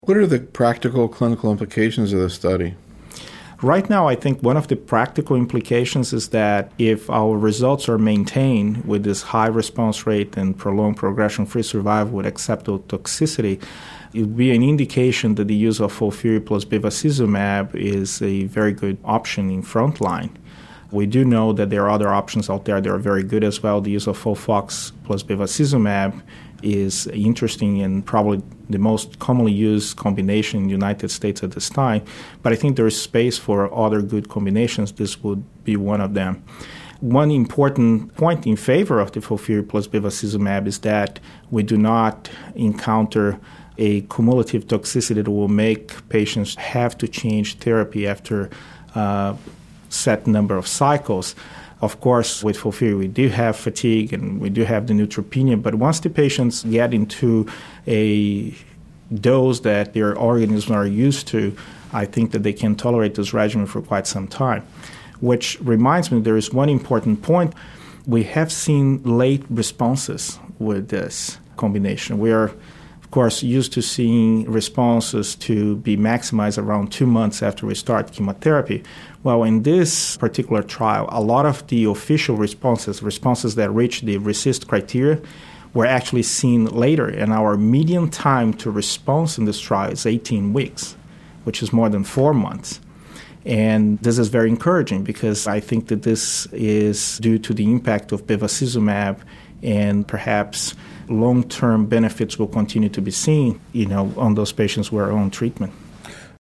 What are the practical clinical implications of the study? Right now, I think one of the practical implications is that if our results are maintained with this high response rate and prolonged progression-free survival with acceptable toxicity, it would be an indication that the use of FOLFIRI plus bevacizumab is a very good option in frontline. We do know that there are other options out there that are very good as well. The use of FOLFOX plus bevacizumab is interesting and probably the most commonly used combination in the United States at this time. But I think there is space for other good combinations. This would be one of them. One important point in favor of the FOLFIRI plus bevacizumab is that we do not encounter a cumulative toxicity that will make patients have to change therapy after set number of cycles. Of course, with FOLFIRI, we do have fatigue and we do have the neutropenia, but once the patients get into a dose that their organisms are used to, I think that they can tolerate this regimen for quite some time. Which reminds me, there is one important point. We have seen late responses with this combination. We are, of course, used to seeing responses to be maximized around 2 months after we start chemotherapy. Well, in this particular trial, a lot of the official responses that reach the RECIST criteria, were actually seen later. And our median time to response in this trial is 18 weeks, which is more than 4 months. And this is very encouraging because I think that this is due to the impact of bevacizumab, and perhaps long-term benefits will continue to be seen, on those patients who are on treatment.